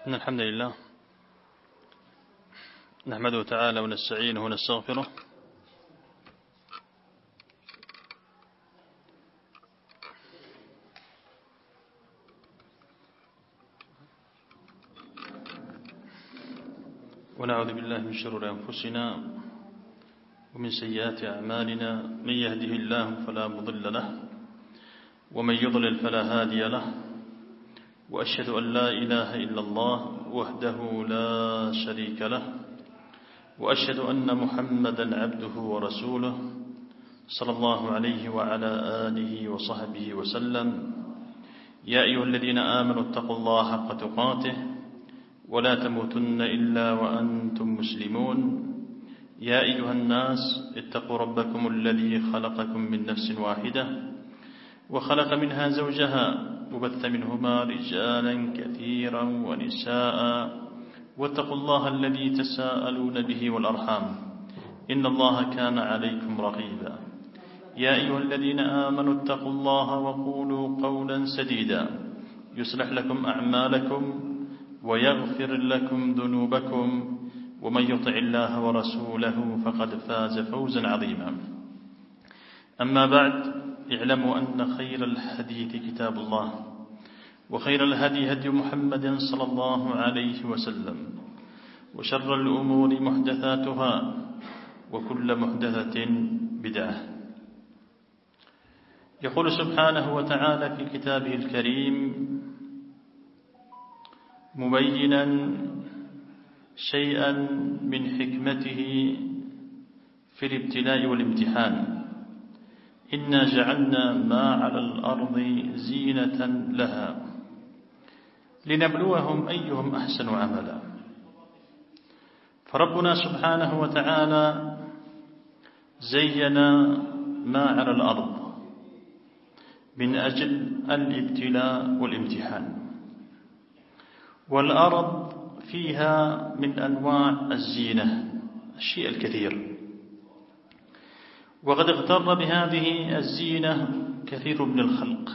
إن الحمد لله نحمده تعالى ونستعينه ونستغفره ونعوذ بالله من شرور أنفسنا ومن سيئات أعمالنا. من يهده الله فلا مضل له ومن يضلل فلا هادي له، وأشهد أن لا إله إلا الله وحده لا شريك له، وأشهد أن محمدا عبده ورسوله صلى الله عليه وعلى آله وصحبه وسلم. يا أيها الذين آمنوا اتقوا الله حق تقاته ولا تموتن إلا وأنتم مسلمون. يا أيها الناس اتقوا ربكم الذي خلقكم من نفس واحدة وخلق منها زوجها وبث منهما رجالا كثيرا ونساء، واتقوا الله الذي تساءلون به والأرحام إن الله كان عليكم رقيبا. يا أيها الذين آمنوا اتقوا الله وقولوا قولا سديدا يصلح لكم أعمالكم ويغفر لكم ذنوبكم، ومن يطع الله ورسوله فقد فاز فوزا عظيما. أما بعد، اعلموا أن خير الحديث كتاب الله، وخير الهدي هدي محمد صلى الله عليه وسلم، وشر الأمور محدثاتها، وكل محدثة بدعة. يقول سبحانه وتعالى في كتابه الكريم مبينا شيئا من حكمته في الابتلاء والامتحان: إنا جعلنا ما على الأرض زينة لها لنبلوهم أيهم أحسن عملا. فربنا سبحانه وتعالى زين ما على الأرض من أجل الابتلاء والامتحان، والأرض فيها من أنواع الزينة الشيء الكثير، وقد اغتر بهذه الزينة كثير من الخلق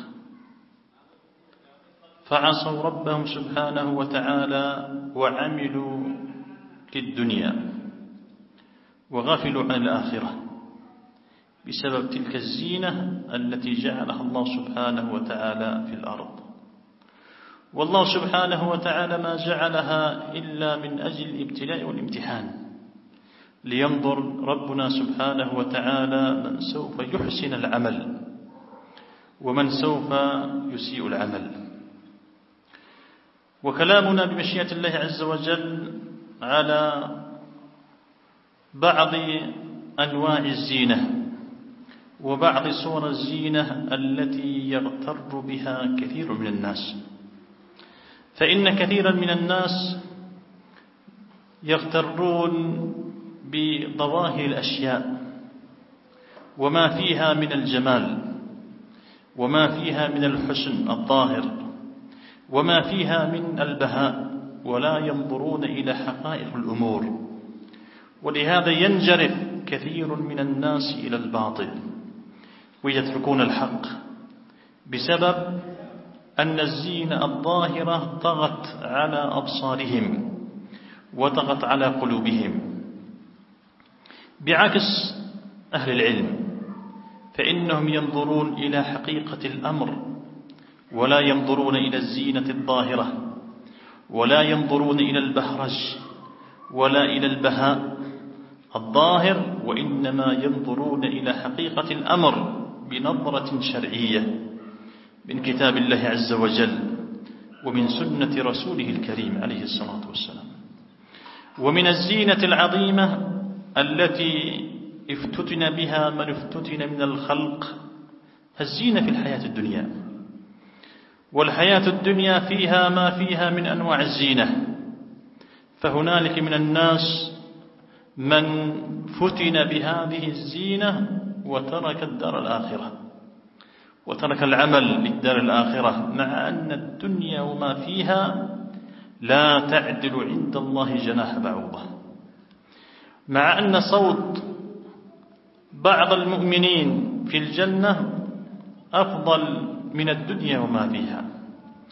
فعصوا ربهم سبحانه وتعالى وعملوا للدنيا وغفلوا عن الآخرة بسبب تلك الزينة التي جعلها الله سبحانه وتعالى في الأرض. والله سبحانه وتعالى ما جعلها إلا من أجل الابتلاء والامتحان، لينظر ربنا سبحانه وتعالى من سوف يحسن العمل ومن سوف يسيء العمل. وكلامنا بمشيئة الله عز وجل على بعض أنواع الزينة وبعض صور الزينة التي يغتر بها كثير من الناس. فإن كثيرا من الناس يغترون بظواهر الأشياء وما فيها من الجمال وما فيها من الحسن الظاهر وما فيها من البهاء، ولا ينظرون إلى حقائق الأمور. ولهذا ينجرف كثير من الناس إلى الباطل ويتركون الحق بسبب أن الزينة الظاهرة طغت على أبصارهم وطغت على قلوبهم، بعكس أهل العلم، فإنهم ينظرون إلى حقيقة الأمر ولا ينظرون إلى الزينة الظاهرة، ولا ينظرون إلى البهرج ولا إلى البهاء الظاهر، وإنما ينظرون إلى حقيقة الأمر بنظرة شرعية من كتاب الله عز وجل ومن سنة رسوله الكريم عليه الصلاة والسلام. ومن الزينة العظيمة التي افتتن بها من افتتن من الخلق الزينة في الحياة الدنيا. والحياة الدنيا فيها ما فيها من أنواع الزينة، فهنالك من الناس من فتن بهذه الزينة وترك الدار الآخرة وترك العمل للدار الآخرة، مع أن الدنيا وما فيها لا تعدل عند الله جناح بعوضة، مع أن صوت بعض المؤمنين في الجنة أفضل من الدنيا وما فيها،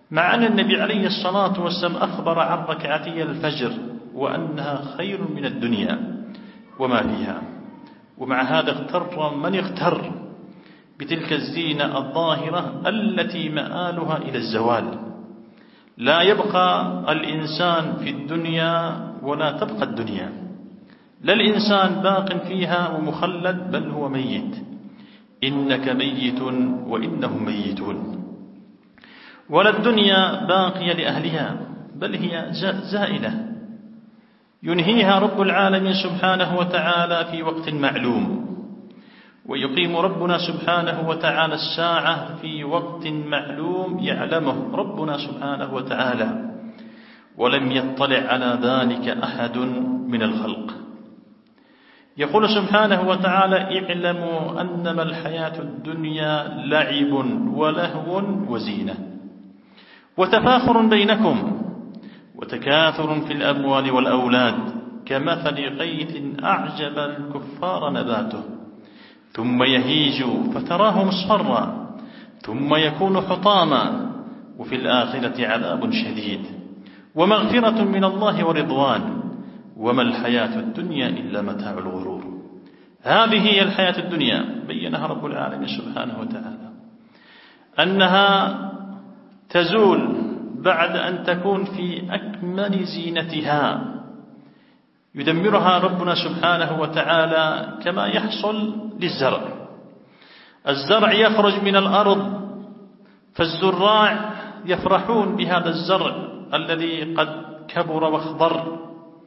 مع أن النبي عليه الصلاة والسلام أخبر عن ركعتي الفجر وأنها خير من الدنيا وما فيها، ومع هذا اغتر من اغتر بتلك الزينة الظاهرة التي مآلها إلى الزوال. لا يبقى الإنسان في الدنيا ولا تبقى الدنيا، لا الإنسان باق فيها ومخلد، بل هو ميت. إنك ميت وإنهم ميتون. ولا الدنيا باقية لأهلها، بل هي زائلة ينهيها رب العالمين سبحانه وتعالى في وقت معلوم، ويقيم ربنا سبحانه وتعالى الساعة في وقت معلوم يعلمه ربنا سبحانه وتعالى، ولم يطلع على ذلك أحد من الخلق. يقول سبحانه وتعالى: اعلموا أنما الحياة الدنيا لعب ولهو وزينة وتفاخر بينكم وتكاثر في الأموال والأولاد كمثل غيث أعجب الكفار نباته ثم يهيج فتراه مصفرا ثم يكون حطاما وفي الآخرة عذاب شديد ومغفرة من الله ورضوان وما الحياة الدنيا إلا متاع الغرور. هذه هي الحياة الدنيا، بينها رب العالمين سبحانه وتعالى أنها تزول بعد أن تكون في أكمل زينتها، يدمرها ربنا سبحانه وتعالى كما يحصل للزرع. الزرع يخرج من الأرض فالزراع يفرحون بهذا الزرع الذي قد كبر واخضر،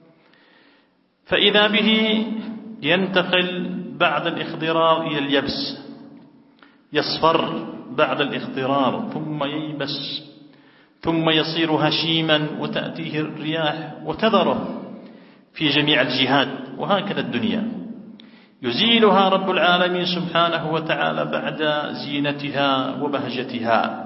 فإذا به ينتقل بعد الاخضرار إلى اليبس، يصفر بعد الاخضرار ثم ييبس ثم يصير هشيما وتأتيه الرياح وتذره في جميع الجهات. وهكذا الدنيا يزيلها رب العالمين سبحانه وتعالى بعد زينتها وبهجتها.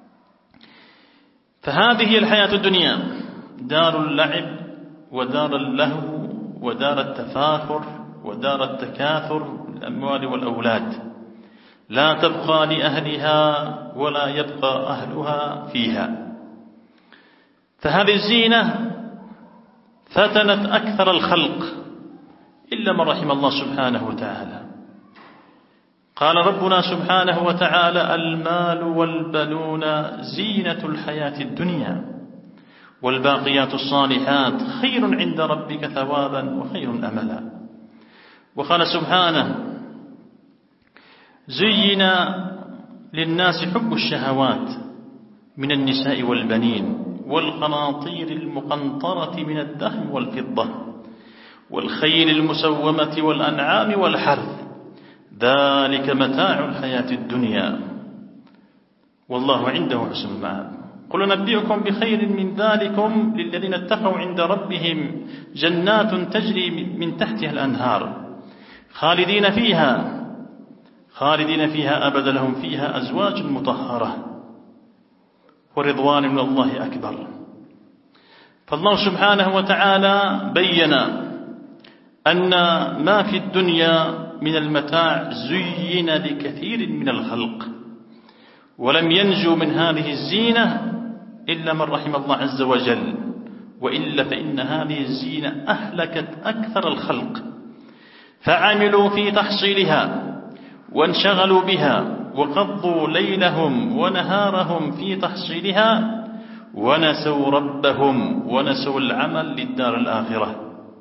فهذه الحياة الدنيا دار اللعب ودار اللهو ودار التفاخر ودار التكاثر الأموال والأولاد، لا تبقى لأهلها ولا يبقى أهلها فيها. فهذه الزينة فتنت أكثر الخلق إلا من رحم الله سبحانه وتعالى. قال ربنا سبحانه وتعالى: المال والبنون زينة الحياة الدنيا والباقيات الصالحات خير عند ربك ثوابا وخير أملا. وقال سبحانه: زين للناس حب الشهوات من النساء والبنين والقناطير المقنطرة من الذهب والفضة والخيل المسومة والأنعام والحرث ذلك متاع الحياة الدنيا والله عنده حسن المآب. قل نبئكم بخير من ذلكم للذين اتقوا عند ربهم جنات تجري من تحتها الأنهار خالدين فيها أبدا لهم فيها أزواج مطهرة ورضوان من الله أكبر. فالله سبحانه وتعالى بين أن ما في الدنيا من المتاع زين لكثير من الخلق، ولم ينجو من هذه الزينة إلا من رحم الله عز وجل، وإلا فإن هذه الزينة أهلكت أكثر الخلق، فعملوا في تحصيلها وانشغلوا بها وقضوا ليلهم ونهارهم في تحصيلها ونسوا ربهم ونسوا العمل للدار الآخرة.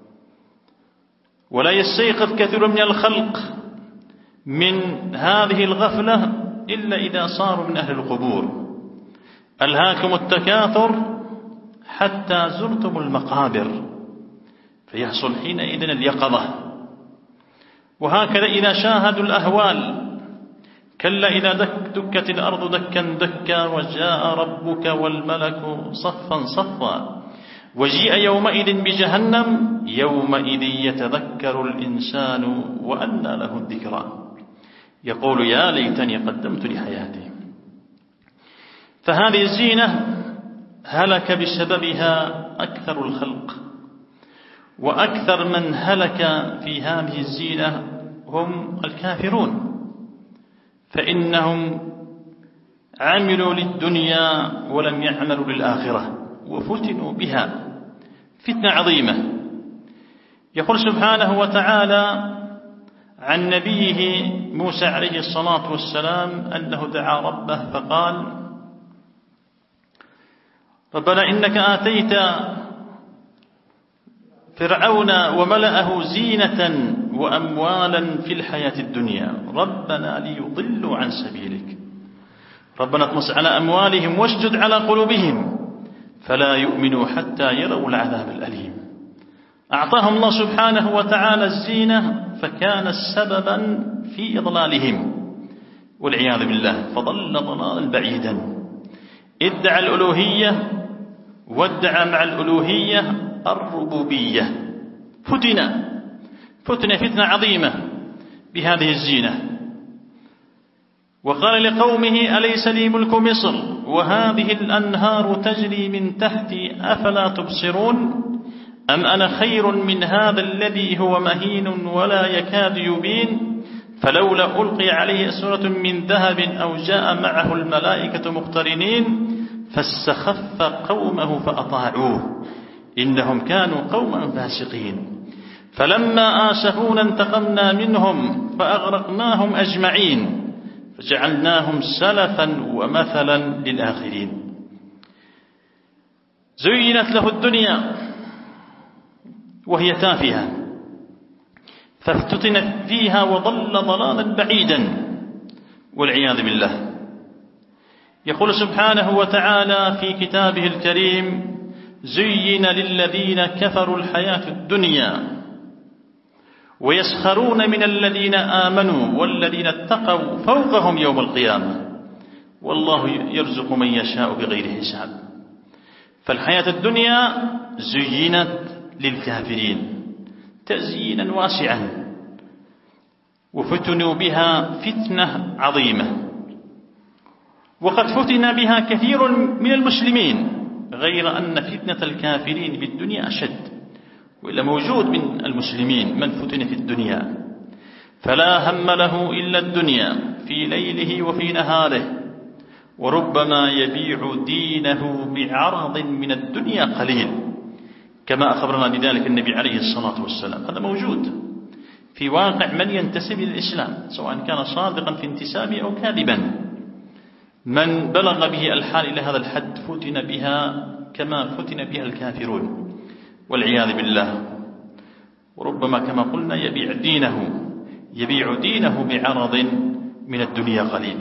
ولا يستيقظ كثير من الخلق من هذه الغفلة إلا إذا صاروا من أهل القبور. ألهاكم التكاثر حتى زرتم المقابر، فيحصل حينئذ اليقظة. وهكذا إذا شاهدوا الأهوال، كلا إذا دكت الأرض دكا دكا وجاء ربك والملك صفا صفا وجيء يومئذ بجهنم يومئذ يتذكر الإنسان وأنى له الذكرى يقول يا ليتني قدمت لحياتي. فهذه الزينة هلك بسببها أكثر الخلق، وأكثر من هلك في هذه الزينة هم الكافرون، فإنهم عملوا للدنيا ولم يعملوا للآخرة وفتنوا بها فتنة عظيمة. يقول سبحانه وتعالى عن نبيه موسى عليه الصلاة والسلام أنه دعا ربه فقال: ربنا إنك آتيت فرعون وملأه زينة وأموالا في الحياة الدنيا ربنا ليضلوا عن سبيلك ربنا اطمس على أموالهم واشدد على قلوبهم فلا يؤمنوا حتى يروا العذاب الأليم. أعطاهم الله سبحانه وتعالى الزينة فكان سببا في إضلالهم والعياذ بالله، فضل ضلالا بعيدا. ادعى الألوهية وادعى مع الألوهية الربوبية، فتنة عظيمة بهذه الزينة. وقال لقومه: أليس لي ملك مصر وهذه الأنهار تجري من تحتي أفلا تبصرون أم أنا خير من هذا الذي هو مهين ولا يكاد يبين فلولا ألقي عليه سورة من ذهب أو جاء معه الملائكة مقترنين فاستخف قومه فأطاعوه إنهم كانوا قوما فاسقين فلما آسفونا انتقمنا منهم فأغرقناهم أجمعين فجعلناهم سلفا ومثلا للآخرين. زينت له الدنيا وهي تافهة فافتتن فيها وضل ضلالا بعيدا والعياذ بالله. يقول سبحانه وتعالى في كتابه الكريم: زين للذين كفروا الحياة الدنيا ويسخرون من الذين آمنوا والذين اتقوا فوقهم يوم القيامة والله يرزق من يشاء بغير حساب. فالحياة الدنيا زينت للكافرين تزيينا واسعا وفتنوا بها فتنة عظيمة، وقد فتن بها كثير من المسلمين، غير أن فتنة الكافرين بالدنيا أشد، وإلا موجود من المسلمين من فتن في الدنيا فلا هم له إلا الدنيا في ليله وفي نهاره، وربما يبيع دينه بعرض من الدنيا قليل كما أخبرنا بذلك النبي عليه الصلاة والسلام. هذا موجود في واقع من ينتسب إلى الإسلام سواء كان صادقا في انتسابه أو كاذبا. من بلغ به الحال إلى هذا الحد فتن بها كما فتن بها الكافرون والعياذ بالله، وربما كما قلنا يبيع دينه بعرض من الدنيا قليل.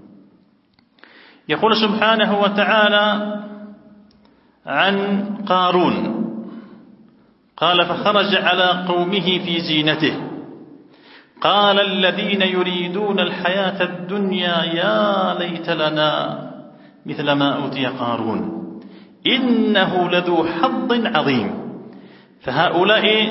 يقول سبحانه وتعالى عن قارون قال: فخرج على قومه في زينته قال الذين يريدون الحياة الدنيا يا ليت لنا مثل ما أوتي قارون إنه لذو حظ عظيم. فهؤلاء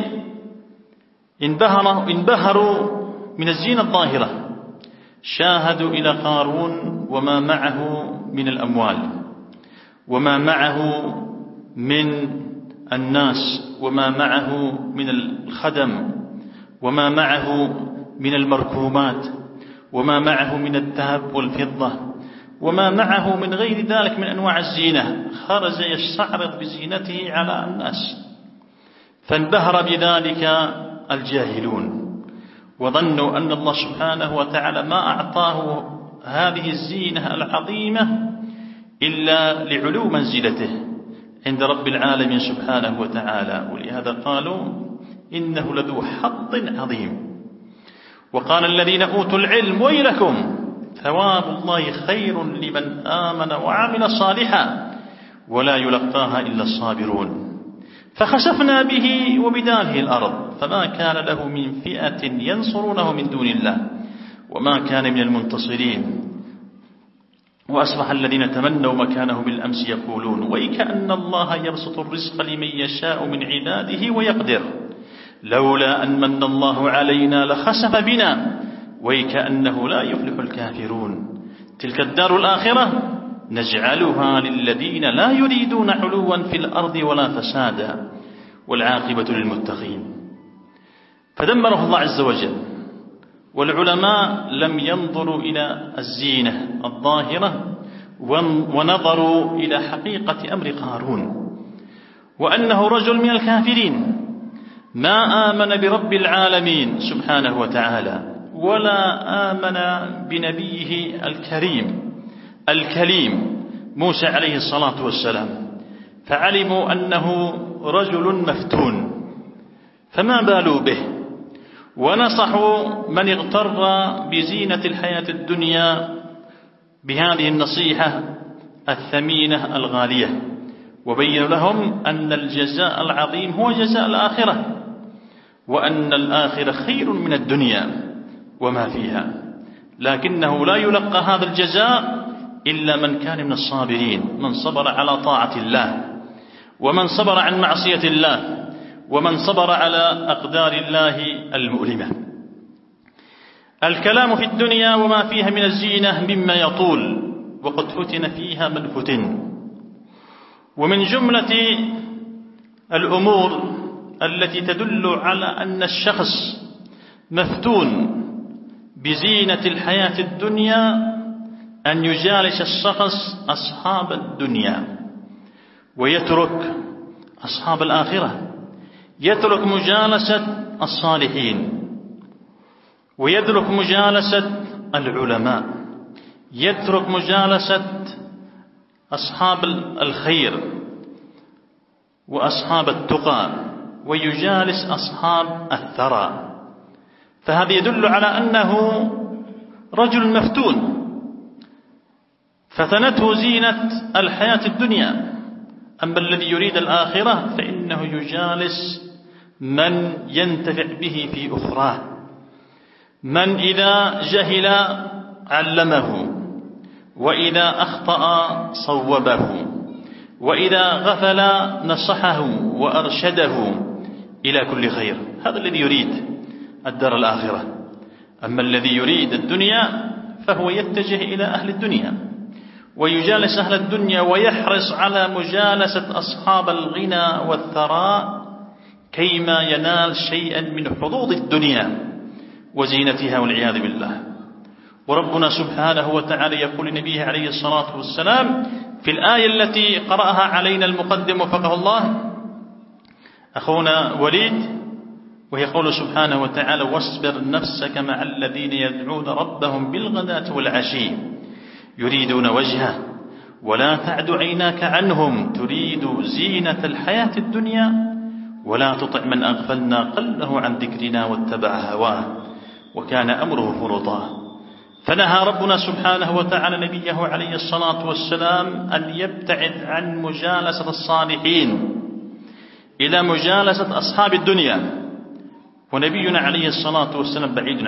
انبهروا من الزينة الظاهرة، شاهدوا إلى قارون وما معه من الأموال وما معه من الناس وما معه من الخدم وما معه من المركوبات وما معه من الذهب والفضة وما معه من غير ذلك من أنواع الزينة. خرج يستعرض بزينته على الناس فانبهر بذلك الجاهلون وظنوا أن الله سبحانه وتعالى ما أعطاه هذه الزينة العظيمة إلا لعلو منزلته عند رب العالمين سبحانه وتعالى، ولهذا قالوا إنه لذو حظ عظيم. وقال الذين أوتوا العلم ويلكم ثواب الله خير لمن آمن وعمل صالحا ولا يلقاها إلا الصابرون. فخسفنا به وبداره الأرض فما كان له من فئة ينصرونه من دون الله وما كان من المنتصرين. وأصبح الذين تمنوا مكانه بالأمس يقولون ويكأن الله يبسط الرزق لمن يشاء من عباده ويقدر لولا أن من الله علينا لخسف بنا ويكأنه لا يفلح الكافرون. تلك الدار الآخرة نجعلها للذين لا يريدون علوا في الأرض ولا فسادا والعاقبة للمتقين. فدمره الله عز وجل. والعلماء لم ينظروا إلى الزينة الظاهرة ونظروا إلى حقيقة أمر قارون وأنه رجل من الكافرين ما آمن برب العالمين سبحانه وتعالى ولا آمن بنبيه الكليم موسى عليه الصلاة والسلام، فعلموا أنه رجل مفتون فما بالوا به، ونصحوا من اغتر بزينة الحياة الدنيا بهذه النصيحة الثمينة الغالية، وبينوا لهم أن الجزاء العظيم هو جزاء الآخرة، وأن الآخرة خير من الدنيا وما فيها، لكنه لا يلقى هذا الجزاء إلا من كان من الصابرين، من صبر على طاعة الله، ومن صبر عن معصية الله، ومن صبر على أقدار الله المؤلمة. الكلام في الدنيا وما فيها من الزينة مما يطول، وقد فتن فيها من فتن. ومن جملة الأمور التي تدل على أن الشخص مفتون بزينة الحياة الدنيا أن يجالس الشخص أصحاب الدنيا ويترك أصحاب الآخرة، يترك مجالسة الصالحين، ويترك مجالسة العلماء، يترك مجالسة أصحاب الخير وأصحاب التقى، ويجالس أصحاب الثرى، فهذا يدل على أنه رجل مفتون فتنته زينة الحياة الدنيا. أما الذي يريد الآخرة فإنه يجالس من ينتفع به في أخراه، من إذا جهل علمه، وإذا أخطأ صوبه، وإذا غفل نصحه وأرشده إلى كل خير. هذا الذي يريد الدار الآخرة. أما الذي يريد الدنيا فهو يتجه إلى أهل الدنيا ويجالس أهل الدنيا، ويحرص على مجالسة أصحاب الغنى والثراء كيما ينال شيئا من حظوظ الدنيا وزينتها والعياذ بالله. وربنا سبحانه وتعالى يقول لنبيه عليه الصلاة والسلام في الآية التي قرأها علينا المقدم وفقه الله أخونا وليد، وهي قول سبحانه وتعالى واصبر نفسك مع الذين يدعون ربهم بالغداة والعشي يريدون وجهه ولا تعد عيناك عنهم تريد زينة الحياة الدنيا ولا تطع من أغفلنا قلبه عن ذكرنا واتبع هواه وكان أمره فرطا. فنهى ربنا سبحانه وتعالى نبيه عليه الصلاة والسلام أن يبتعد عن مجالسة الصالحين إلى مجالسة أصحاب الدنيا، ونبينا عليه الصلاة والسلام بعيد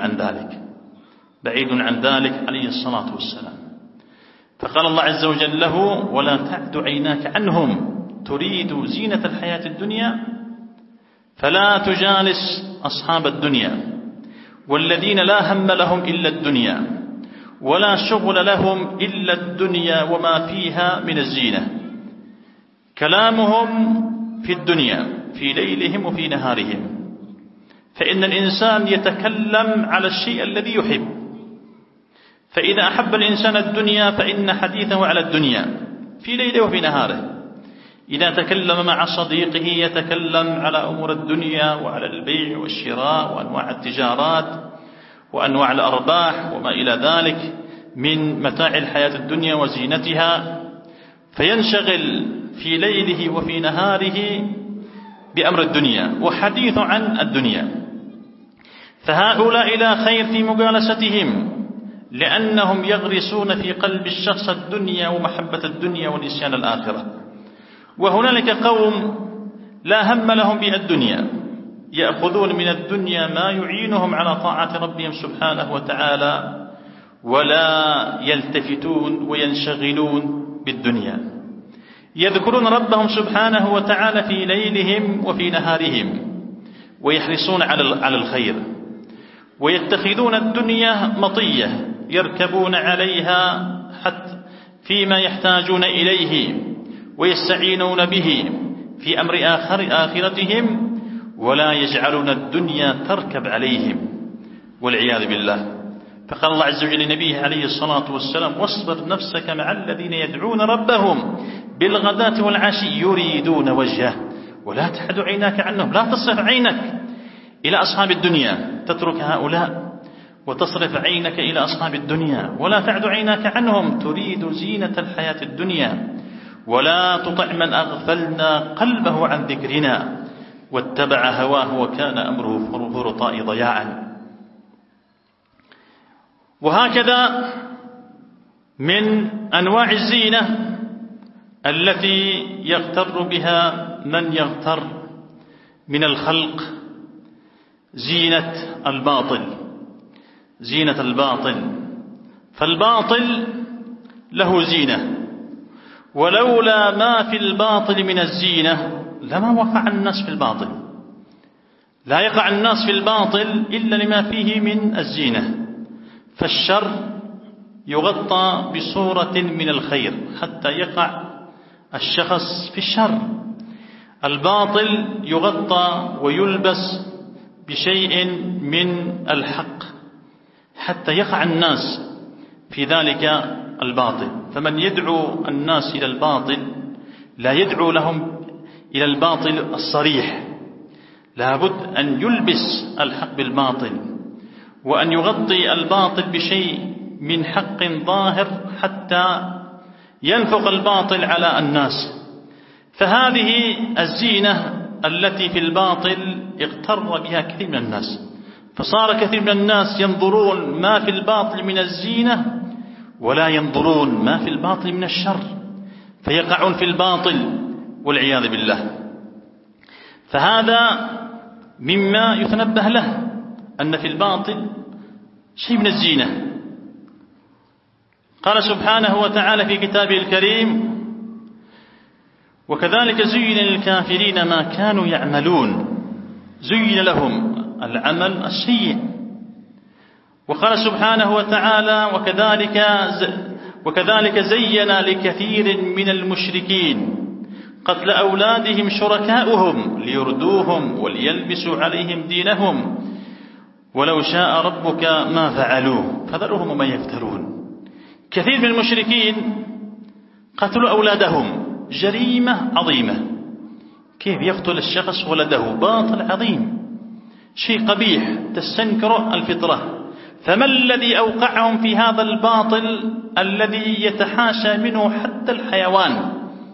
عن ذلك عليه الصلاة والسلام. فقال الله عز وجل له ولا تعد عيناك عنهم تريد زينة الحياة الدنيا، فلا تجالس أصحاب الدنيا والذين لا هم لهم إلا الدنيا ولا شغل لهم إلا الدنيا وما فيها من الزينة، كلامهم في الدنيا في ليلهم وفي نهارهم. فإن الإنسان يتكلم على الشيء الذي يحب، فإذا أحب الإنسان الدنيا فإن حديثه على الدنيا في ليله وفي نهاره. إذا تكلم مع صديقه يتكلم على أمور الدنيا وعلى البيع والشراء وأنواع التجارات وأنواع الأرباح وما إلى ذلك من متاع الحياة الدنيا وزينتها، فينشغل في ليله وفي نهاره بأمر الدنيا وحديث عن الدنيا. فهؤلاء لا خير في مجالستهم، لأنهم يغرسون في قلب الشخص الدنيا ومحبة الدنيا ونسيان الآخرة. وهنالك قوم لا هم لهم بالدنيا، يأخذون من الدنيا ما يعينهم على طاعة ربهم سبحانه وتعالى ولا يلتفتون وينشغلون بالدنيا. يذكرون ربهم سبحانه وتعالى في ليلهم وفي نهارهم ويحرصون على الخير، ويتخذون الدنيا مطية يركبون عليها حتى فيما يحتاجون إليه ويستعينون به في أمر آخرتهم، ولا يجعلون الدنيا تركب عليهم والعياذ بالله. فقال الله عز وجل لنبيه عليه الصلاة والسلام: واصبر نفسك مع الذين يدعون ربهم بالغداة والعشي يريدون وجهه ولا تعد عيناك عنهم. لا تصرف عينك إلى أصحاب الدنيا، تترك هؤلاء وتصرف عينك إلى أصحاب الدنيا، ولا تعد عيناك عنهم تريد زينة الحياة الدنيا، ولا تطع من أغفلنا قلبه عن ذكرنا واتبع هواه وكان أمره فرطا ضياعا. وهكذا من أنواع الزينة التي يغتر بها من يغتر من الخلق زينة الباطل. زينة الباطل، فالباطل له زينة، ولولا ما في الباطل من الزينة لما وقع الناس في الباطل. لا يقع الناس في الباطل إلا لما فيه من الزينة. فالشر يغطى بصورة من الخير حتى يقع الشخص في الشر، الباطل يغطى ويلبس بشيء من الحق حتى يقع الناس في ذلك الباطل. فمن يدعو الناس إلى الباطل لا يدعو لهم إلى الباطل الصريح، لابد أن يلبس الحق بالباطل، وأن يغطي الباطل بشيء من حق ظاهر حتى ينفق الباطل على الناس. فهذه الزينة التي في الباطل اغتر بها كثير من الناس، فصار كثير من الناس ينظرون ما في الباطل من الزينة ولا ينظرون ما في الباطل من الشر، فيقعون في الباطل والعياذ بالله. فهذا مما يتنبه له، أن في الباطل شيء من الزينة. قال سبحانه وتعالى في كتابه الكريم: وكذلك زين للكافرين ما كانوا يعملون. زين لهم العمل السيء. وقال سبحانه وتعالى: وكذلك زين لكثير من المشركين قتل أولادهم شركاؤهم ليردوهم وليلبسوا عليهم دينهم ولو شاء ربك ما فعلوه فذرهم وما يفترون. كثير من المشركين قتلوا أولادهم، جريمة عظيمة. كيف يقتل الشخص ولده؟ باطل عظيم، شيء قبيح تستنكر الفطرة. فما الذي أوقعهم في هذا الباطل الذي يتحاشى منه حتى الحيوان؟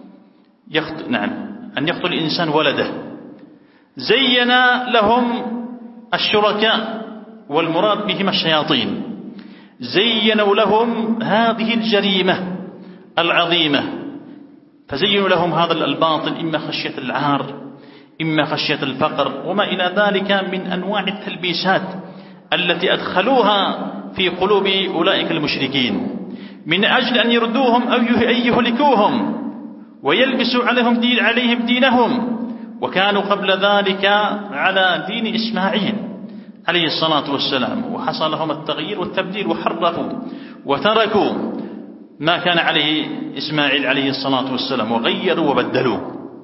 أن يقتل الإنسان ولده. زين لهم الشركاء، والمراد بهم الشياطين، زينوا لهم هذه الجريمة العظيمة، فزينوا لهم هذا الباطل، إما خشية العار، إما خشية الفقر، وما إلى ذلك من أنواع التلبيسات التي أدخلوها في قلوب أولئك المشركين من أجل أن يردوهم أو أن يهلكوهم ويلبسوا عليهم دينهم. وكانوا قبل ذلك على دين إسماعيل عليه الصلاة والسلام، وحصل لهم التغيير والتبديل وحرفوا وتركوا ما كان عليه إسماعيل عليه الصلاة والسلام وغيروا وبدلوا.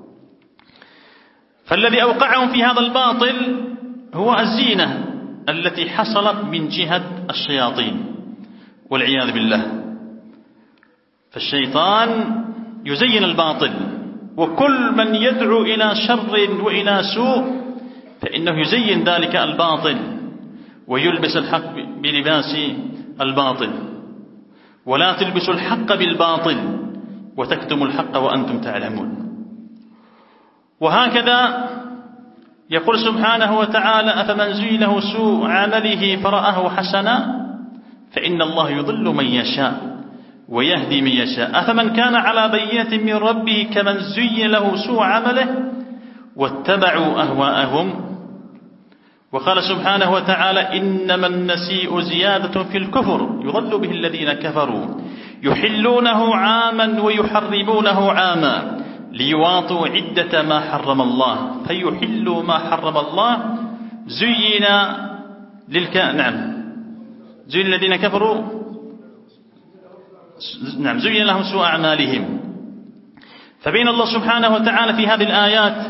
فالذي أوقعهم في هذا الباطل هو الزينة التي حصلت من جهة الشياطين والعياذ بالله. فالشيطان يزين الباطل، وكل من يدعو إلى شر وإلى سوء فإنه يزين ذلك الباطل ويلبس الحق بلباس الباطل. ولا تلبسوا الحق بالباطل وتكتموا الحق وأنتم تعلمون. وهكذا يقول سبحانه وتعالى: أفمن زين له سوء عمله فرآه حسنا فإن الله يضل من يشاء ويهدي من يشاء أفمن كان على بينة من ربه كمن زين له سوء عمله واتبعوا أهواءهم. وقال سبحانه وتعالى: إنما النسيء زيادة في الكفر يضل به الذين كفروا يحلونه عاما ويحرمونه عاما ليواطوا عدة ما حرم الله فيحلوا ما حرم الله زين زين الذين كفروا زين لهم سوء أعمالهم. فبين الله سبحانه وتعالى في هذه الآيات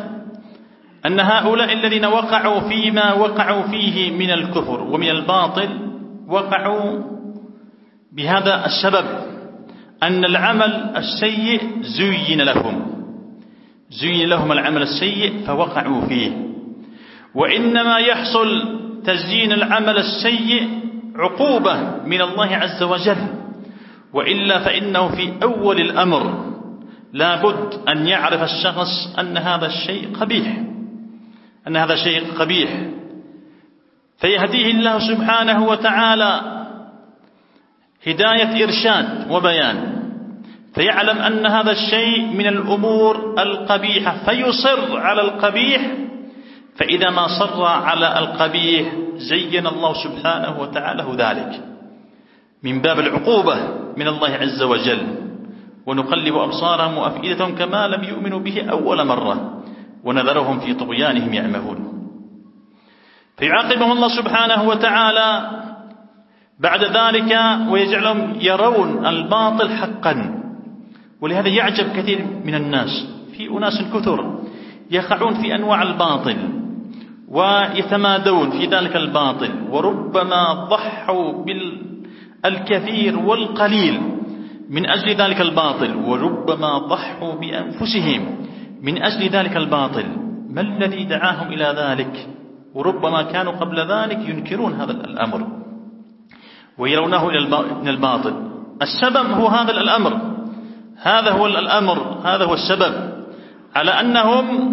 أن هؤلاء الذين وقعوا فيما وقعوا فيه من الكفر ومن الباطل وقعوا بهذا السبب، أن العمل السيء زين لهم العمل السيء فوقعوا فيه. وإنما يحصل تزيين العمل السيء عقوبة من الله عز وجل، وإلا فإنه في أول الأمر لا بد أن يعرف الشخص أن هذا الشيء قبيح، فيهديه الله سبحانه وتعالى هداية إرشاد وبيان، فيعلم أن هذا الشيء من الأمور القبيحة فيصر على القبيح، فإذا ما صر على القبيح زين الله سبحانه وتعالى ذلك من باب العقوبة من الله عز وجل. ونقلب أبصارهم وأفئدتهم كما لم يؤمنوا به أول مرة ونذرهم في طغيانهم يعمهون. فيعاقبهم الله سبحانه وتعالى بعد ذلك ويجعلهم يرون الباطل حقا. ولهذا يعجب كثير من الناس، في أناس كثر يقعون في أنواع الباطل ويتمادون في ذلك الباطل، وربما ضحوا بالكثير والقليل من أجل ذلك الباطل، وربما ضحوا بأنفسهم من أجل ذلك الباطل. ما الذي دعاهم إلى ذلك؟ وربما كانوا قبل ذلك ينكرون هذا الأمر ويرونه من الباطل. السبب هو هذا الأمر، هذا هو السبب، على أنهم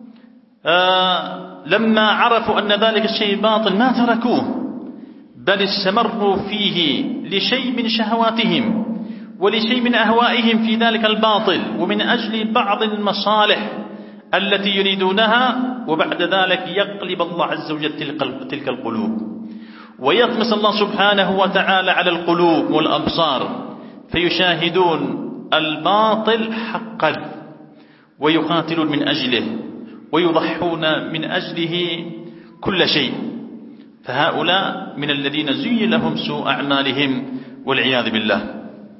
لما عرفوا أن ذلك الشيء باطل ما تركوه، بل استمروا فيه لشيء من شهواتهم ولشيء من أهوائهم في ذلك الباطل، ومن أجل بعض المصالح التي يريدونها. وبعد ذلك يقلب الله عز وجل تلك القلوب، ويطمس الله سبحانه وتعالى على القلوب والأبصار، فيشاهدون الباطل حقا ويقاتلون من أجله ويضحون من أجله كل شيء. فهؤلاء من الذين زين لهم سوء أعمالهم والعياذ بالله.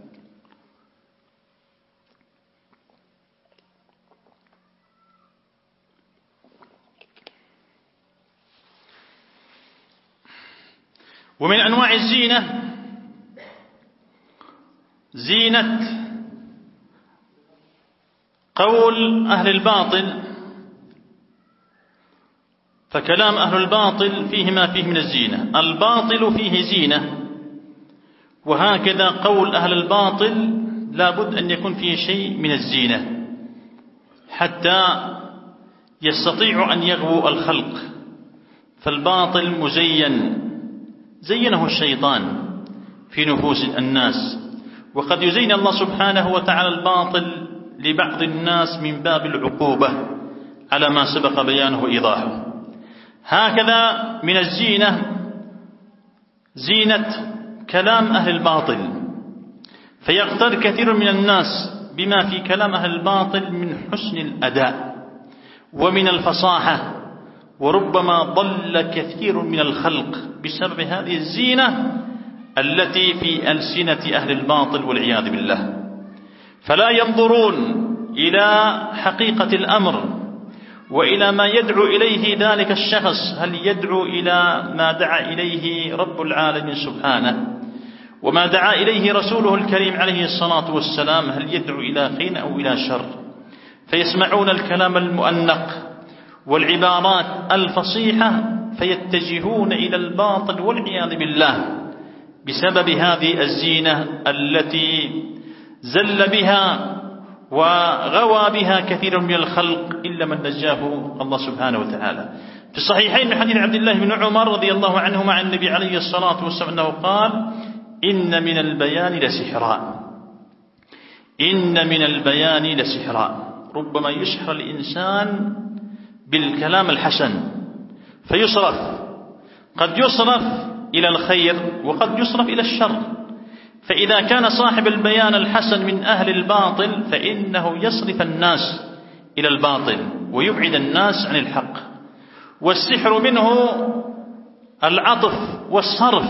ومن أنواع الزينة زينة قول أهل الباطل، فكلام أهل الباطل فيه ما فيه من الزينة، الباطل فيه زينة، وهكذا قول أهل الباطل لا بد أن يكون فيه شيء من الزينة حتى يستطيع أن يغوو الخلق. فالباطل مزين، زينه الشيطان في نفوس الناس، وقد يزين الله سبحانه وتعالى الباطل لبعض الناس من باب العقوبة على ما سبق بيانه وإيضاحه. هكذا من الزينة زينة كلام أهل الباطل، فيغتر كثير من الناس بما في كلام أهل الباطل من حسن الأداء ومن الفصاحة، وربما ضل كثير من الخلق بسبب هذه الزينة التي في ألسنة أهل الباطل والعياذ بالله. فلا ينظرون إلى حقيقة الأمر وإلى ما يدعو إليه ذلك الشخص، هل يدعو إلى ما دعا إليه رب العالمين سبحانه وما دعا إليه رسوله الكريم عليه الصلاة والسلام، هل يدعو إلى خير أو إلى شر؟ فيسمعون الكلام المؤنق والعبارات الفصيحة فيتجهون إلى الباطل والعياذ بالله بسبب هذه الزينة التي زل بها وغوى بها كثير من الخلق إلا من نجاه الله سبحانه وتعالى. في الصحيحين من حديث عبد الله بن عمر رضي الله عنهما عن النبي عليه الصلاة والسلام أنه قال: إن من البيان لسحرا، إن من البيان لسحرا. ربما يسحر الإنسان بالكلام الحسن فيصرف، قد يصرف إلى الخير وقد يصرف إلى الشر. فإذا كان صاحب البيان الحسن من أهل الباطل فإنه يصرف الناس إلى الباطل ويبعد الناس عن الحق. والسحر منه العطف والصرف،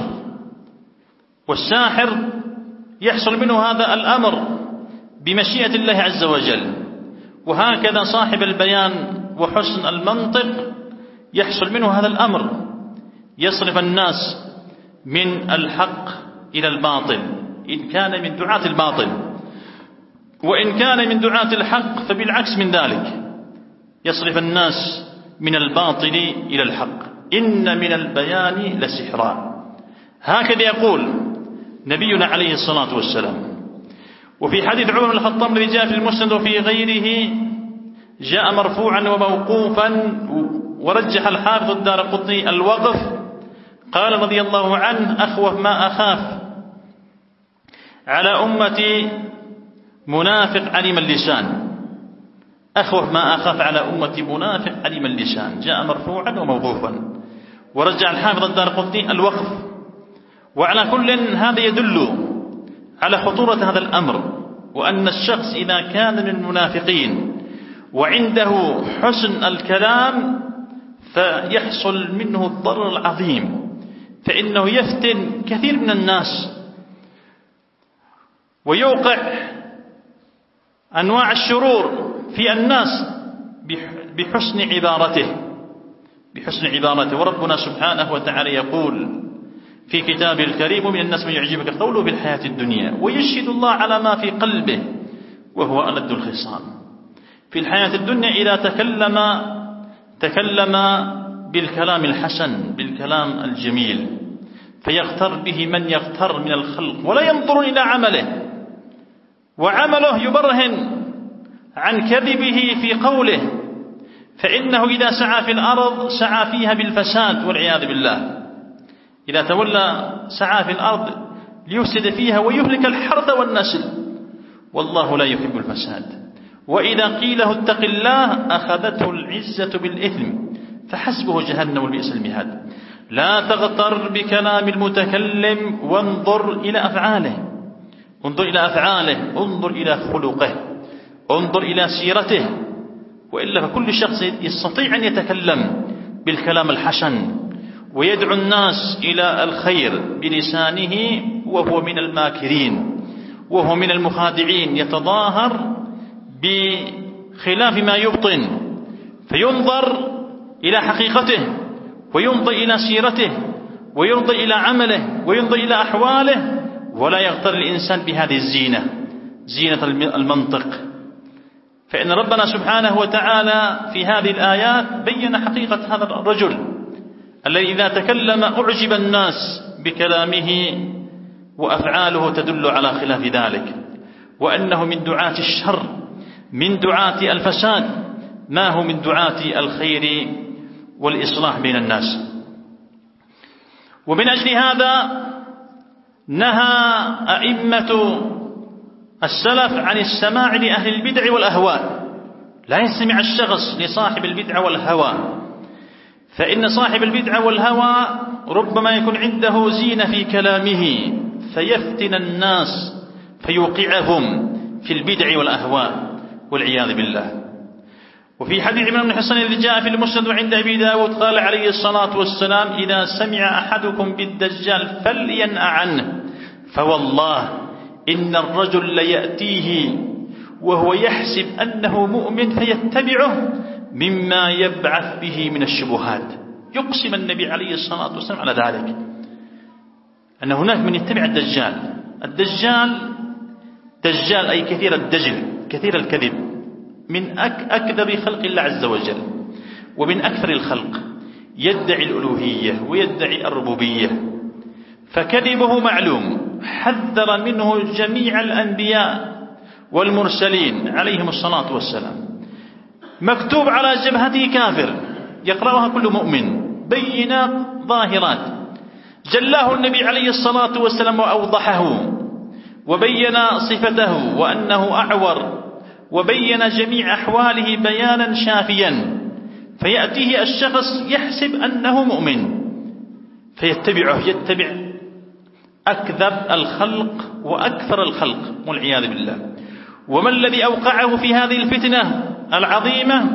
والساحر يحصل منه هذا الأمر بمشيئة الله عز وجل. وهكذا صاحب البيان وحسن المنطق يحصل منه هذا الأمر، يصرف الناس من الحق إلى الباطل إن كان من دعاة الباطل، وإن كان من دعاة الحق فبالعكس من ذلك يصرف الناس من الباطل إلى الحق. إن من البيان لسحرا، هكذا يقول نبينا عليه الصلاة والسلام. وفي حديث عمر بن الخطاب الذي جاء في المسند وفي غيره جاء مرفوعا وموقوفا، ورجح الحافظ الدارقطني الوقف، قال رضي الله عنه: أخوف ما أخاف على أمتي منافق علم اللسان. أخوف ما أخاف على أمتي منافق علم اللسان، جاء مرفوعا وموقوفا، ورجع الحافظ الدارقطني الوقف. وعلى كل هذا يدل على خطورة هذا الأمر، وأن الشخص إذا كان من المنافقين وعنده حسن الكلام فيحصل منه الضرر العظيم، فإنه يفتن كثير من الناس ويوقع أنواع الشرور في الناس بحسن عبارته. وربنا سبحانه وتعالى يقول في كتابه الكريم: ومن الناس من يعجبك قوله في الحياة الدنيا ويشهد الله على ما في قلبه وهو ألد الخصام. في الحياة الدنيا إذا تكلم بالكلام الحسن، بالكلام الجميل، فيغتر به من يغتر من الخلق ولا ينظر إلى عمله، وعمله يبرهن عن كذبه في قوله، فإنه إذا سعى في الأرض سعى فيها بالفساد والعياذ بالله. إذا تولى سعى في الأرض ليفسد فيها ويهلك الحرث والنسل، والله لا يحب الفساد. وإذا قيل له اتق الله أخذته العزة بالإثم فحسبه جهنم وبئس المهاد. لا تغتر بكلام المتكلم وانظر إلى أفعاله، انظر إلى خلقه، انظر إلى سيرته، وإلا فكل شخص يستطيع أن يتكلم بالكلام الحسن ويدعو الناس إلى الخير بلسانه، وهو من الماكرين وهو من المخادعين، يتظاهر بخلاف ما يبطن، فينظر إلى حقيقته وينظر إلى سيرته وينظر إلى عمله وينظر إلى أحواله، ولا يغتر الإنسان بهذه زينة المنطق. فإن ربنا سبحانه وتعالى في هذه الآيات بين حقيقة هذا الرجل الذي إذا تكلم أعجب الناس بكلامه، وأفعاله تدل على خلاف ذلك، وأنه من دعاة الشر، من دعاة الفساد، ما هو من دعاة الخير والإصلاح بين الناس. ومن أجل هذا نهى أئمة السلف عن السماع لأهل البدع والأهواء. لا يستمع الشخص لصاحب البدع والهوى، فإن صاحب البدع والهوى ربما يكون عنده زينة في كلامه فيفتن الناس فيوقعهم في البدع والأهواء والعياذ بالله. وفي حديث عمران بن حسين الذي جاء في المسند وعند أبي داود قال عليه الصلاة والسلام: إذا سمع أحدكم بالدجال فلينأ عنه، فوالله إن الرجل ليأتيه وهو يحسب أنه مؤمن فيتبعه مما يبعث به من الشبهات. يقسم النبي عليه الصلاة والسلام على ذلك، أن هناك من يتبع الدجال أي كثير الدجل، كثير الكذب، من أكذب خلق الله عز وجل ومن أكثر الخلق، يدعي الألوهية ويدعي الربوبية، فكذبه معلوم، حذر منه جميع الأنبياء والمرسلين عليهم الصلاة والسلام. مكتوب على جبهته كافر، يقرأها كل مؤمن، بينات ظاهرات، جلاه النبي عليه الصلاة والسلام وأوضحه، وبين صفته وأنه أعور، وبين جميع أحواله بيانا شافيا، فيأتيه الشخص يحسب أنه مؤمن فيتبعه، يتبع أكذب الخلق وأكثر الخلق والعياذ بالله. وما الذي أوقعه في هذه الفتنة العظيمة؟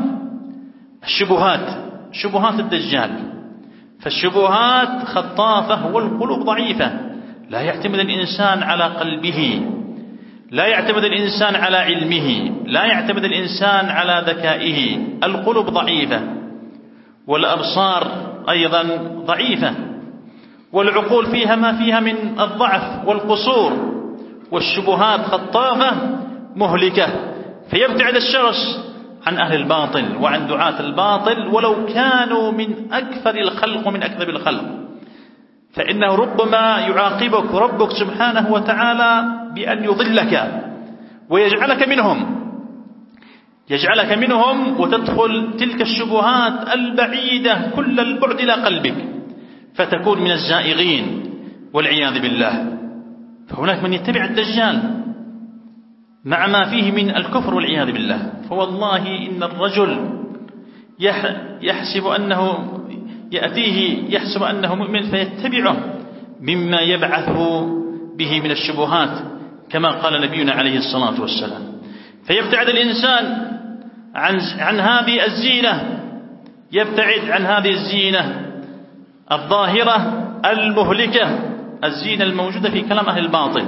شبهات الدجال. فالشبهات خطافة والقلوب ضعيفة، لا يعتمد الإنسان على قلبه، لا يعتمد الإنسان على علمه، لا يعتمد الإنسان على ذكائه، القلوب ضعيفة والأبصار أيضا ضعيفة، والعقول فيها ما فيها من الضعف والقصور، والشبهات خطافة مهلكة، فيبتعد الشخص عن أهل الباطل وعن دعاة الباطل ولو كانوا من أكثر الخلق ومن أكذب الخلق، فإنه ربما يعاقبك ربك سبحانه وتعالى بأن يضلك ويجعلك منهم وتدخل تلك الشبهات البعيدة كل البعد إلى قلبك، فتكون من الزائغين والعياذ بالله. فهناك من يتبع الدجال مع ما فيه من الكفر والعياذ بالله، فوالله إن الرجل يحسب أنه يأتيه يحسب أنه مؤمن فيتبعه مما يبعث به من الشبهات، كما قال نبينا عليه الصلاة والسلام. فيبتعد الإنسان عن هذه الزينة، يبتعد عن هذه الزينة الظاهرة المهلكة، الزينة الموجودة في كلام أهل الباطل.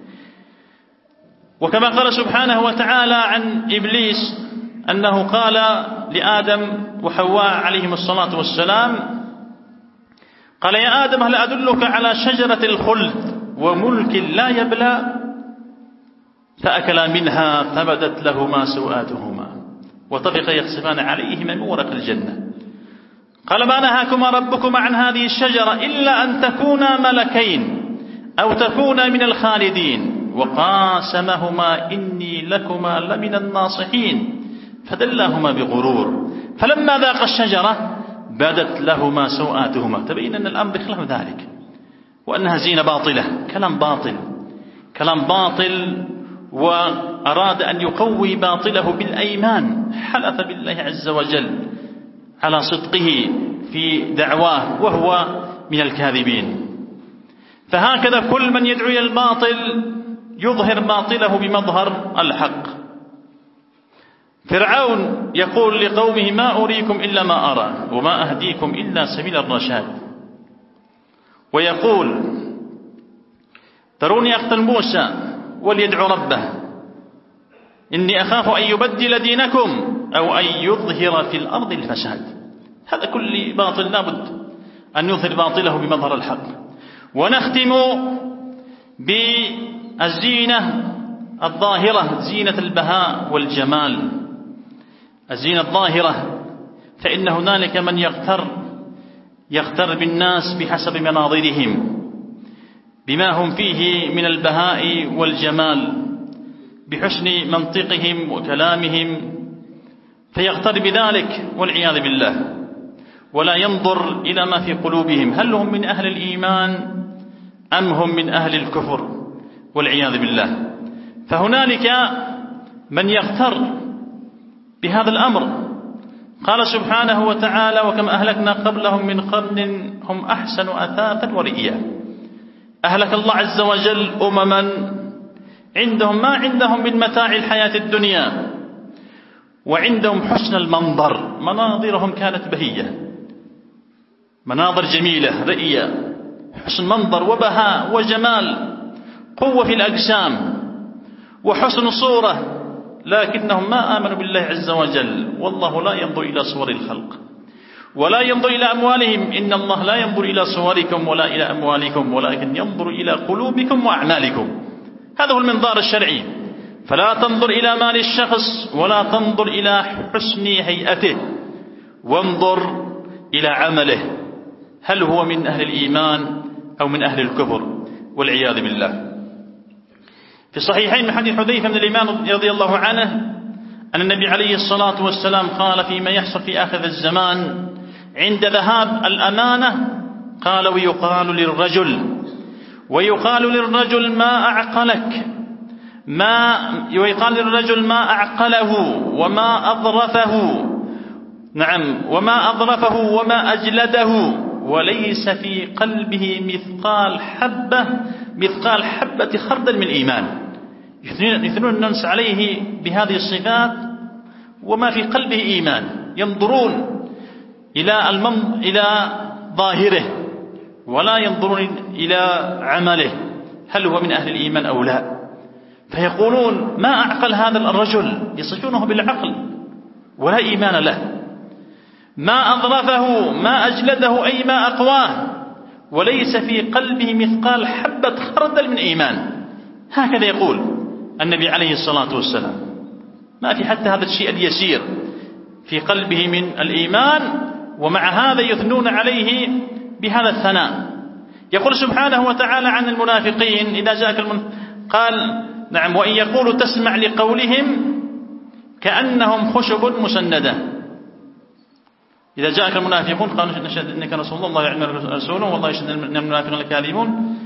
وكما قال سبحانه وتعالى عن إبليس أنه قال لآدم وحواء عليهم الصلاة والسلام، قال يا آدم هل أدلك على شجرة الخلد وملك لا يبلى، فأكلا منها فبدت لهما سوآتهما وطفقا يخصفان عليهما من ورق الجنة، قال ما نهاكما ربكما عن هذه الشجرة إلا أن تكونا ملكين أو تكونا من الخالدين، وقاسمهما إني لكما لمن الناصحين فدلاهما بغرور فلما ذاقا الشجرة بدت لهما سوآتهما. تبين أن الأمر بخلاف ذلك، وأنها زينة باطلة، كلام باطل، وأراد أن يقوي باطله بالأيمان، حلف بالله عز وجل على صدقه في دعواه وهو من الكاذبين. فهكذا كل من يدعو إلى الباطل يظهر باطله بمظهر الحق. فرعون يقول لقومه ما أريكم إلا ما أرى وما أهديكم إلا سبيل الرشاد، ويقول تروني أقتل موسى وليدعو ربه إني أخاف أن يبدل دينكم أو أن يظهر في الأرض الفساد. هذا كل باطل لابد أن يظهر باطله بمظهر الحق. ونختم بالزينة الظاهرة، زينة البهاء والجمال، الزينة الظاهرة، فإن هنالك من يغتر بالناس بحسب مناظرهم، بما هم فيه من البهاء والجمال، بحسن منطقهم وكلامهم، فيغتر بذلك والعياذ بالله، ولا ينظر إلى ما في قلوبهم، هل هم من أهل الإيمان أم هم من أهل الكفر والعياذ بالله. فهنالك من يغتر بهذا الأمر. قال سبحانه وتعالى وكم أهلكنا قبلهم من قرن هم أحسن أثاثا ورئيا. أهلك الله عز وجل أمما عندهم ما عندهم من متاع الحياة الدنيا، وعندهم حسن المنظر، مناظرهم كانت بهية، مناظر جميلة رئية، حسن منظر وبهاء وجمال، قوة في الأجسام وحسن صورة، لكنهم ما آمنوا بالله عز وجل. والله لا ينظر إلى صور الخلق ولا ينظر إلى أموالهم، إن الله لا ينظر إلى صوركم ولا إلى أموالكم ولكن ينظر إلى قلوبكم وأعمالكم. هذا هو المنظار الشرعي. فلا تنظر إلى مال الشخص ولا تنظر إلى حسن هيئته، وانظر إلى عمله، هل هو من أهل الإيمان أو من أهل الكفر والعياذ بالله. في الصحيحين من حديث حذيفة بن اليمان رضي الله عنه أن النبي عليه الصلاة والسلام قال فيما يحصل في آخر الزمان عند ذهاب الأمانة، قال ويقال للرجل ما أعقلك، ويقال للرجل ما أعقله وما أظرفه، نعم وما أظرفه وما أجلده، وليس في قلبه مثقال حبة خردل من إيمان. يثنون الناس عليه بهذه الصفات وما في قلبه إيمان، ينظرون إلى ظاهره ولا ينظرون إلى عمله هل هو من أهل الإيمان أو لا. فيقولون ما أعقل هذا الرجل، يصفونه بالعقل ولا إيمان له، ما أظرفه ما أجلده أي ما أقواه، وليس في قلبه مثقال حبة خردل من إيمان. هكذا يقول النبي عليه الصلاة والسلام، ما في حتى هذا الشيء اليسير في قلبه من الإيمان، ومع هذا يثنون عليه بهذا الثناء. يقول سبحانه وتعالى عن المنافقين إذا جاءك قال نعم وإن يقولوا تسمع لقولهم كأنهم خشب مسندة. إذا جاءك المنافقون قالوا نشهد إنك رسول الله يعلم رسوله والله يشهد إن المنافقين لكاذبون.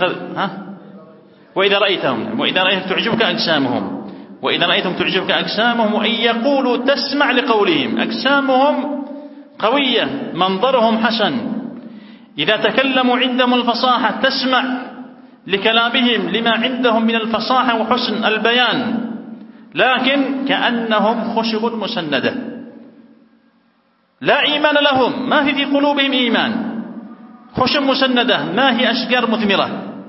وإذا رأيتهم تعجبك أجسامهم وإن يقولوا تسمع لقولهم، أجسامهم قوية، منظرهم حسن، إذا تكلموا عندهم الفصاحة تسمع لكلامهم لما عندهم من الفصاحة وحسن البيان، لكن كأنهم خشب مسندة، لا إيمان لهم، ما في قلوبهم إيمان. خشب مسندة ما هي أشجار مثمرة.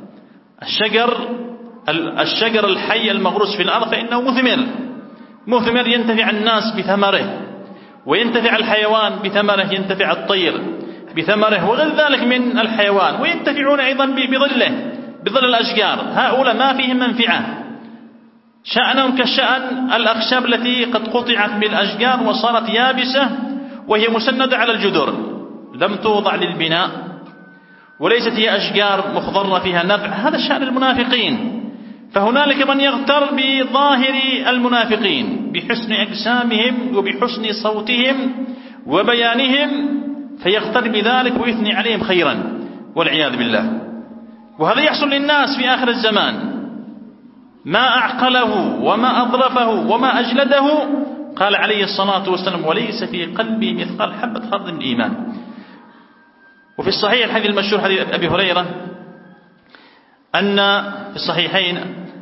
الشجر الحي المغروس في الأرض فإنه مثمر ينتفع الناس بثمره، وينتفع الحيوان بثمره، ينتفع الطير بثمره وغير ذلك من الحيوان، وينتفعون أيضا بظل الأشجار. هؤلاء ما فيهم منفعة، شأنهم كشأن الأخشاب التي قد قطعت بالأشجار وصارت يابسة وهي مسندة على الجدر، لم توضع للبناء، وليست هي أشجار مخضرة فيها نفع. هذا شأن المنافقين. فهنالك من يغتر بظاهر المنافقين بحسن أجسامهم وبحسن صوتهم وبيانهم، فيغتر بذلك ويثني عليهم خيرا والعياذ بالله. وهذا يحصل للناس في آخر الزمان، ما أعقله وما أظرفه وما أجلده. قال عليه الصلاة والسلام وليس في قلبي مثقال حبة خردل من إيمان. وفي الصحيح الحديث المشهور حديث أبي هريرة أن في الصحيحين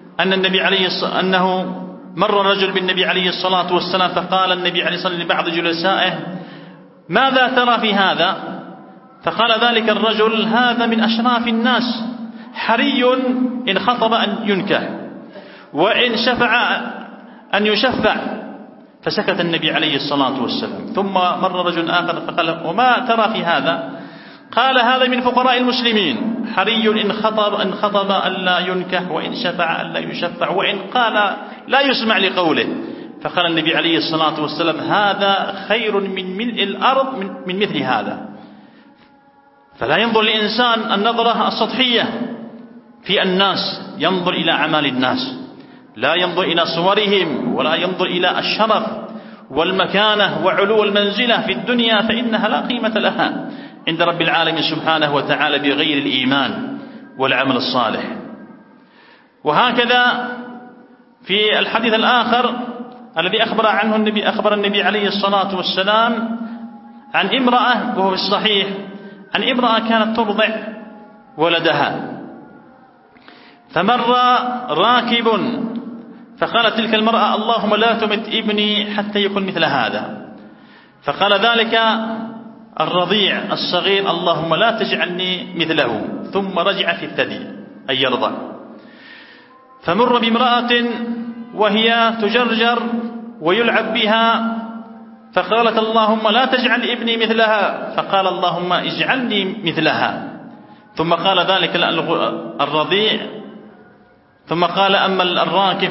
أنه مر رجل بالنبي عليه الصلاة والسلام، فقال النبي عليه الصلاة والسلام لبعض جلسائه ماذا ترى في هذا؟ فقال ذلك الرجل هذا من أشراف الناس، حري إن خطب أن ينكح وإن شفع أن يشفع. فسكت النبي عليه الصلاة والسلام. ثم مر رجل آخر فقال وما ترى في هذا؟ قال هذا من فقراء المسلمين، حري إن خطب ألا ينكح وإن شفع ألا يشفع وإن قال لا يسمع لقوله. فقال النبي عليه الصلاة والسلام هذا خير من ملء الأرض من مثل هذا. فلا ينظر الإنسان النظرة السطحية في الناس، ينظر إلى أعمال الناس، لا ينظر إلى صورهم ولا ينظر إلى الشرف والمكانة وعلو المنزلة في الدنيا، فإنها لا قيمة لها عند رب العالمين سبحانه وتعالى بغير الإيمان والعمل الصالح. وهكذا في الحديث الآخر الذي أخبر النبي عليه الصلاة والسلام عن امرأة، وهو في الصحيح، عن امرأة كانت ترضع ولدها، فمر راكب فقالت تلك المرأة اللهم لا تمت ابني حتى يكون مثل هذا. فقال ذلك الرضيع الصغير اللهم لا تجعلني مثله، ثم رجع في الثدي أي يرضع. فمر بامرأة وهي تجرجر ويلعب بها، فقالت اللهم لا تجعل ابني مثلها، فقال اللهم اجعلني مثلها. ثم قال ذلك الرضيع، ثم قال أما الراكب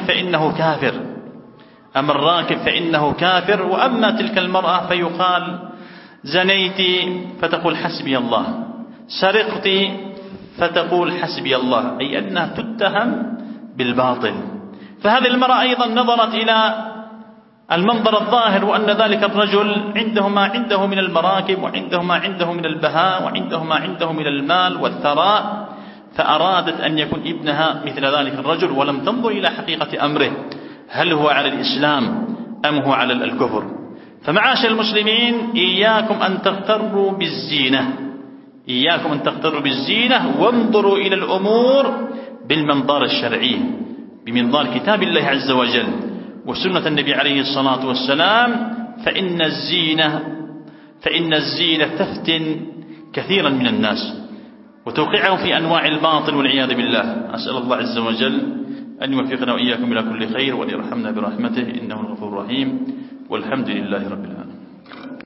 فإنه كافر، وأما تلك المرأة فيقال زنيت فتقول حسبي الله، سرقت فتقول حسبي الله، أي أنها تتهم بالباطل. فهذه المرأة أيضا نظرت إلى المنظر الظاهر وأن ذلك الرجل عنده ما عنده من المراكب وعنده ما عنده من البهاء وعنده ما عنده من المال والثراء، فأرادت أن يكون ابنها مثل ذلك الرجل، ولم تنظر إلى حقيقة أمره، هل هو على الإسلام أم هو على الكفر. فمعاشر المسلمين إياكم أن تغتروا بالزينة، وانظروا إلى الأمور بالمنظار الشرعي، بمنظار كتاب الله عز وجل وسنة النبي عليه الصلاة والسلام. فإن الزينة تفتن كثيرا من الناس وتوقعهم في أنواع الباطل والعياذ بالله. أسأل الله عز وجل أن يوفقنا وإياكم إلى كل خير وأن يرحمنا برحمته إنه الغفور الرحيم، والحمد لله رب العالمين.